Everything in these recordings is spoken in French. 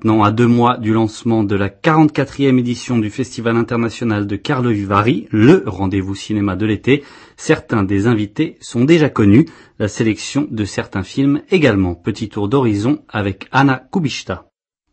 maintenant à 2 mois du lancement de la 44e édition du Festival international de Karlovy Vary, le rendez-vous cinéma de l'été. Certains des invités sont déjà connus, la sélection de certains films également. Petit tour d'horizon avec Anna Kubishta.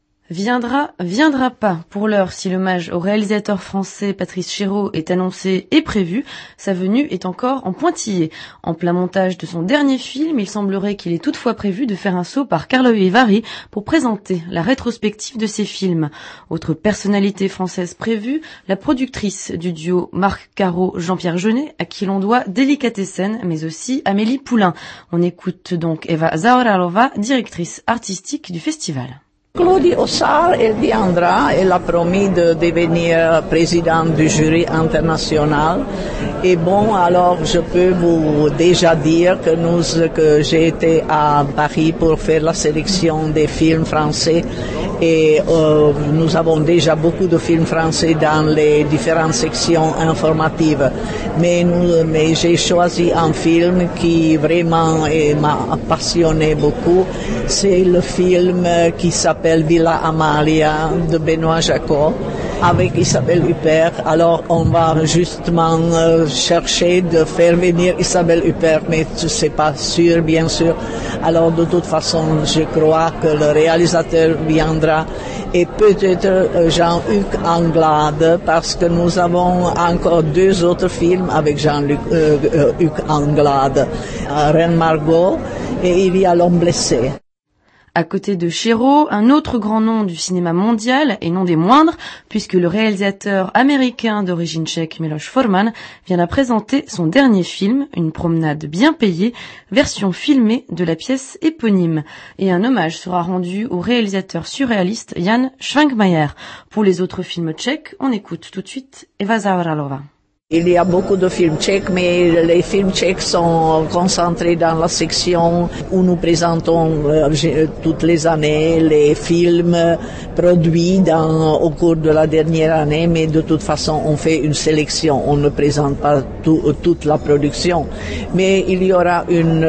Viendra pas. Pour l'heure, si l'hommage au réalisateur français Patrice Chéreau est annoncé et prévu, sa venue est encore en pointillé. En plein montage de son dernier film, il semblerait qu'il ait toutefois prévu de faire un saut par Karlovy Vary pour présenter la rétrospective de ses films. Autre personnalité française prévue, la productrice du duo Marc Caro-Jean-Pierre Jeunet, à qui l'on doit Délicatessen, mais aussi Amélie Poulain. On écoute donc Eva Zauralova, directrice artistique du festival. Claudie Ossard, elle viendra, elle a promis de devenir présidente du jury international. Et bon, alors je peux vous déjà dire que j'ai été à Paris pour faire la sélection des films français et nous avons déjà beaucoup de films français dans les différentes sections informatives. Mais j'ai choisi un film qui vraiment m'a passionné beaucoup. C'est le film qui s'appelle Villa Amalia de Benoît Jacot avec Isabelle Huppert. Alors on va justement chercher de faire venir Isabelle Huppert, mais c'est pas sûr, bien sûr. Alors de toute façon, je crois que le réalisateur viendra et peut-être Jean-Luc Anglade, parce que nous avons encore 2 autres films avec Jean-Luc Anglade, Reine Margot et il y a L'homme blessé. À côté de Chéreau, un autre grand nom du cinéma mondial, et non des moindres, puisque le réalisateur américain d'origine tchèque Miloš Forman vient à présenter son dernier film, Une promenade bien payée, version filmée de la pièce éponyme. Et un hommage sera rendu au réalisateur surréaliste Jan Švankmajer. Pour les autres films tchèques, on écoute tout de suite Eva Zauralova. Il y a beaucoup de films tchèques, mais les films tchèques sont concentrés dans la section où nous présentons toutes les années les films produits au cours de la dernière année, mais de toute façon on fait une sélection, on ne présente pas toute la production. Mais il y aura une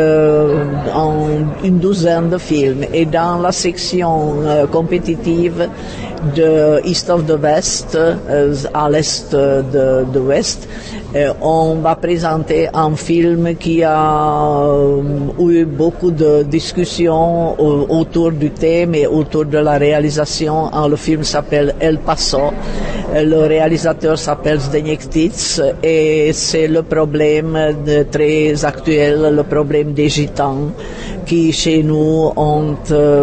douzaine de films et dans la section compétitive de East of the West, à l'est de l'Ouest, on va présenter un film qui a eu beaucoup de discussions autour du thème et autour de la réalisation. Le film s'appelle El Paso. Le réalisateur s'appelle Zdeněk Tic et c'est le problème très actuel, le problème des gitans qui chez nous ont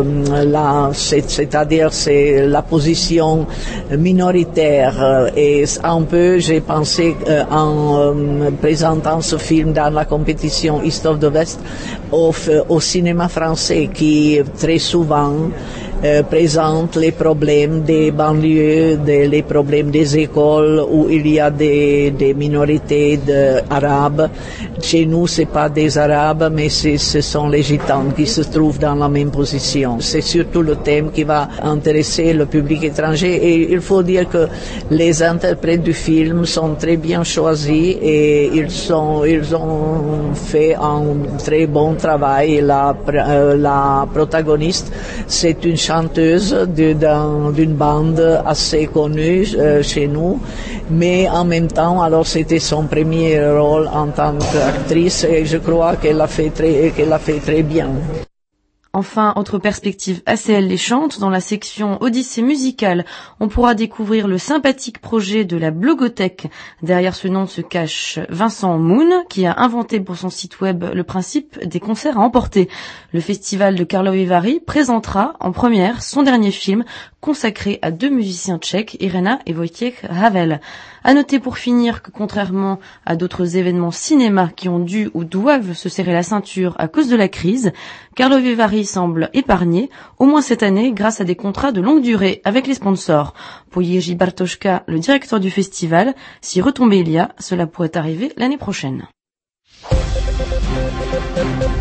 c'est-à-dire c'est la position minoritaire et un peu j'ai pensé en présentant ce film dans la compétition East of the West au cinéma français qui très souvent présente les problèmes des banlieues, les problèmes des écoles où il y a des minorités arabes. Chez nous, c'est pas des arabes, mais ce sont les gitans qui se trouvent dans la même position. C'est surtout le thème qui va intéresser le public étranger et il faut dire que les interprètes du film sont très bien choisis et ils ont fait un très bon travail. La protagoniste, c'est une chanteuse d'une bande assez connue chez nous, mais en même temps, alors c'était son premier rôle en tant qu'actrice et je crois qu'elle l'a fait très bien. Enfin, autre perspective assez alléchante, dans la section Odyssée musicale, on pourra découvrir le sympathique projet de la Blogothèque. Derrière ce nom se cache Vincent Moon, qui a inventé pour son site web le principe des concerts à emporter. Le festival de Karlovy Vary présentera en première son dernier film consacré à 2 musiciens tchèques, Irena et Wojciech Havel. À noter pour finir que contrairement à d'autres événements cinéma qui ont dû ou doivent se serrer la ceinture à cause de la crise, Karlovy Vary semble épargné, au moins cette année, grâce à des contrats de longue durée avec les sponsors. Pour Jiří Bartoška, le directeur du festival, si retombée il y a, cela pourrait arriver l'année prochaine.